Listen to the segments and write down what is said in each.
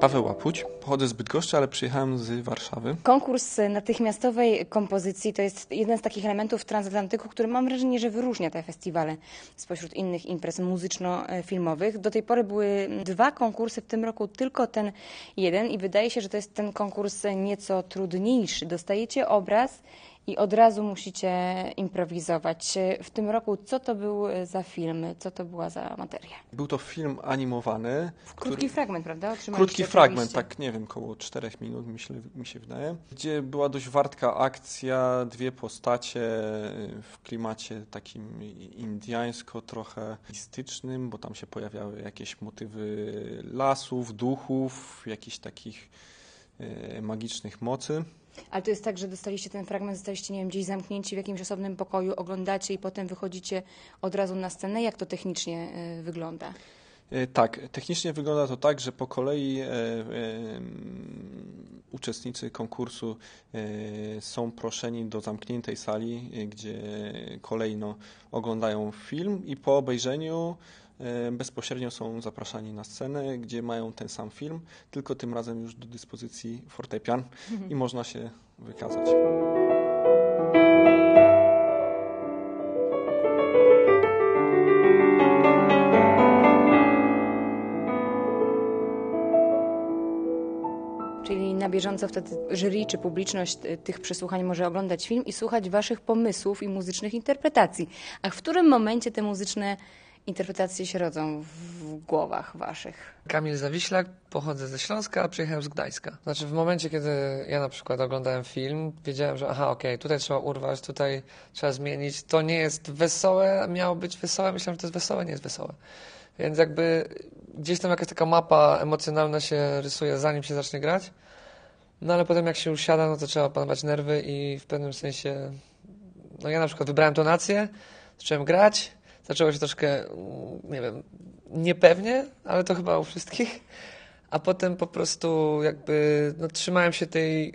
Paweł Łapuć. Pochodzę z Bydgoszczy, ale przyjechałem z Warszawy. Konkurs natychmiastowej kompozycji to jest jeden z takich elementów transatlantyku, który mam wrażenie, że wyróżnia te festiwale spośród innych imprez muzyczno-filmowych. Do tej pory były 2 konkursy, w tym roku tylko ten jeden i wydaje się, że to jest ten konkurs nieco trudniejszy. Dostajecie obraz i od razu musicie improwizować. W tym roku co to był za film? Co to była za materia? Był to film animowany. Krótki fragment, prawda? Krótki fragment, tak nie wiem, około 4 minut mi się wydaje. Gdzie była dość wartka akcja, 2 postacie w klimacie takim indiańsko trochę mistycznym, bo tam się pojawiały jakieś motywy lasów, duchów, jakichś takich magicznych mocy. Ale to jest tak, że dostaliście ten fragment, zostaliście, nie wiem, gdzieś zamknięci w jakimś osobnym pokoju, oglądacie i potem wychodzicie od razu na scenę. Jak to technicznie wygląda? Tak, technicznie wygląda to tak, że po kolei uczestnicy konkursu są proszeni do zamkniętej sali, gdzie kolejno oglądają film i po obejrzeniu bezpośrednio są zapraszani na scenę, gdzie mają ten sam film, tylko tym razem już do dyspozycji fortepian i można się wykazać. Czyli na bieżąco wtedy jury czy publiczność tych przesłuchań może oglądać film i słuchać waszych pomysłów i muzycznych interpretacji. A w którym momencie te muzyczne interpretacje się rodzą w głowach waszych? Kamil Zawiślak, pochodzę ze Śląska, a przyjechałem z Gdańska. Znaczy w momencie, kiedy ja na przykład oglądałem film, wiedziałem, że okej, tutaj trzeba urwać, tutaj trzeba zmienić. To nie jest wesołe, miało być wesołe, myślałem, że to jest wesołe, nie jest wesołe. Więc jakby gdzieś tam jakaś taka mapa emocjonalna się rysuje, zanim się zacznie grać. No ale potem jak się już siada, no to trzeba opanować nerwy i w pewnym sensie, no ja na przykład wybrałem tonację, zacząłem grać, zaczęło się troszkę, nie wiem, niepewnie, ale to chyba u wszystkich. A potem po prostu jakby trzymałem się tej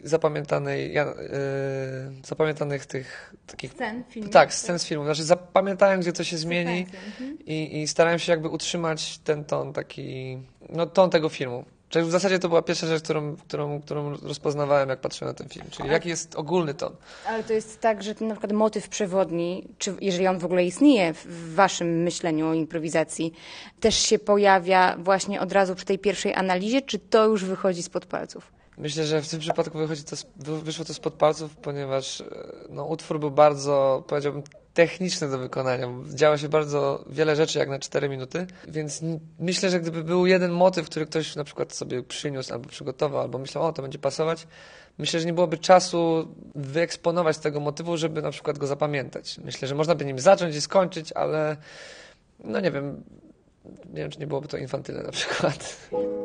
zapamiętanych tych takich... Scen filmu? Tak, scen z filmu. Znaczy zapamiętałem, gdzie to się zmieni i starałem się jakby utrzymać ten ton taki, ton tego filmu. Czyli w zasadzie to była pierwsza rzecz, którą rozpoznawałem, jak patrzyłem na ten film. Czyli jaki jest ogólny ton. Ale to jest tak, że na przykład motyw przewodni, czy jeżeli on w ogóle istnieje w waszym myśleniu o improwizacji, też się pojawia właśnie od razu przy tej pierwszej analizie, czy to już wychodzi spod palców? Myślę, że w tym przypadku wyszło to spod palców, ponieważ utwór był bardzo, powiedziałbym, techniczny do wykonania. Działo się bardzo wiele rzeczy jak na 4 minuty, więc myślę, że gdyby był jeden motyw, który ktoś na przykład sobie przyniósł albo przygotował, albo myślał, to będzie pasować, myślę, że nie byłoby czasu wyeksponować tego motywu, żeby na przykład go zapamiętać. Myślę, że można by nim zacząć i skończyć, ale nie wiem, czy nie byłoby to infantylne na przykład.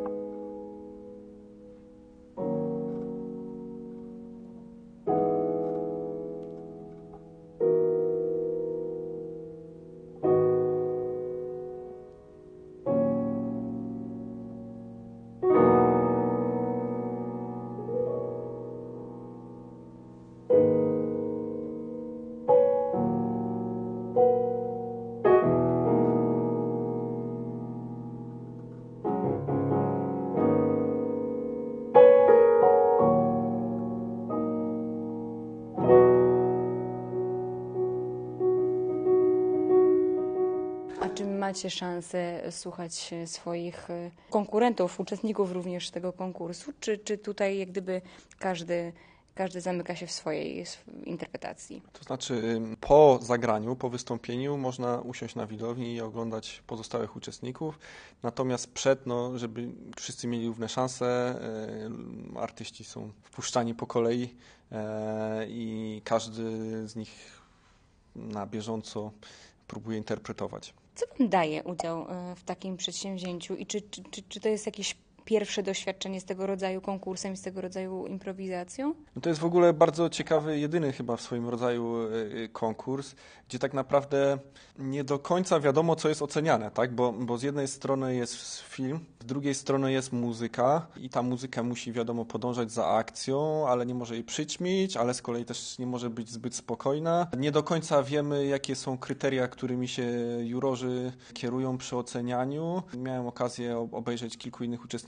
Czy macie szansę słuchać swoich konkurentów, uczestników również tego konkursu? Czy tutaj jak gdyby każdy zamyka się w swojej interpretacji? To znaczy po zagraniu, po wystąpieniu można usiąść na widowni i oglądać pozostałych uczestników, natomiast żeby wszyscy mieli równe szanse, artyści są wpuszczani po kolei i każdy z nich na bieżąco próbuje interpretować. Co wam daje udział w takim przedsięwzięciu i czy to jest jakieś pierwsze doświadczenie z tego rodzaju konkursem i z tego rodzaju improwizacją? To jest w ogóle bardzo ciekawy, jedyny chyba w swoim rodzaju konkurs, gdzie tak naprawdę nie do końca wiadomo, co jest oceniane, tak? Bo z jednej strony jest film, z drugiej strony jest muzyka i ta muzyka musi, wiadomo, podążać za akcją, ale nie może jej przyćmić, ale z kolei też nie może być zbyt spokojna. Nie do końca wiemy, jakie są kryteria, którymi się jurorzy kierują przy ocenianiu. Miałem okazję obejrzeć kilku innych uczestników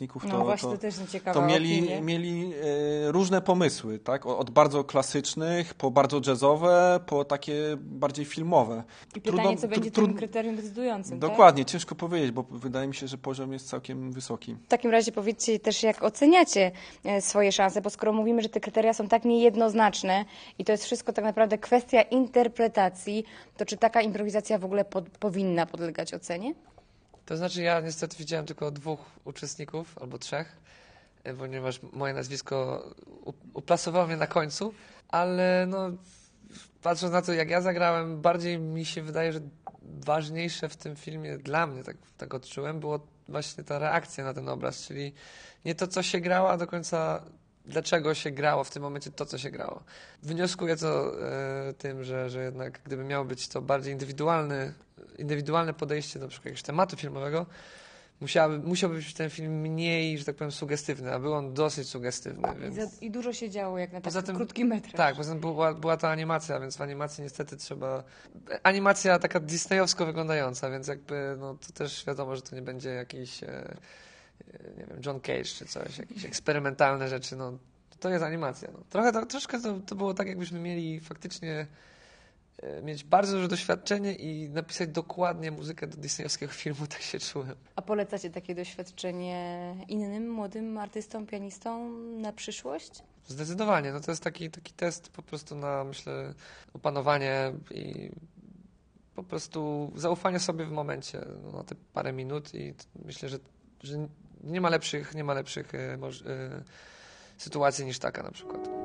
uczestników, No właśnie, to też ciekawa to opinia. mieli różne pomysły, tak? Od bardzo klasycznych, po bardzo jazzowe, po takie bardziej filmowe. I pytanie, co będzie tym kryterium decydującym, tak? Dokładnie, ciężko powiedzieć, bo wydaje mi się, że poziom jest całkiem wysoki. W takim razie powiedzcie też, jak oceniacie swoje szanse, bo skoro mówimy, że te kryteria są tak niejednoznaczne i to jest wszystko tak naprawdę kwestia interpretacji, to czy taka improwizacja w ogóle powinna podlegać ocenie? To znaczy ja niestety widziałem tylko 2 uczestników, albo 3, ponieważ moje nazwisko uplasowało mnie na końcu, ale no, patrząc na to, jak ja zagrałem, bardziej mi się wydaje, że ważniejsze w tym filmie dla mnie, tak odczułem, było właśnie ta reakcja na ten obraz, czyli nie to, co się grało, a do końca dlaczego się grało w tym momencie to, co się grało. Wnioskuję to tym, że jednak gdyby miało być to bardziej indywidualne podejście do przykład jakiegoś tematu filmowego, musiałby być ten film mniej, że tak powiem, sugestywny, a był on dosyć sugestywny. Więc... I dużo się działo jak na Poza taki tym, krótki metraż. Tak, poza tym była to animacja, więc w animacji niestety trzeba... Animacja taka disneyowsko wyglądająca, więc jakby no, to też wiadomo, że to nie będzie jakiś nie wiem, John Cage czy coś, jakieś eksperymentalne rzeczy, no to jest animacja. No. Troszkę to było tak, jakbyśmy mieli faktycznie mieć bardzo duże doświadczenie i napisać dokładnie muzykę do disneyowskiego filmu, tak się czułem. A polecacie takie doświadczenie innym młodym artystom, pianistom na przyszłość? Zdecydowanie, no to jest taki test po prostu na, myślę, opanowanie i po prostu zaufanie sobie w momencie, no, na te parę minut i myślę, że nie ma lepszych sytuacji niż taka na przykład.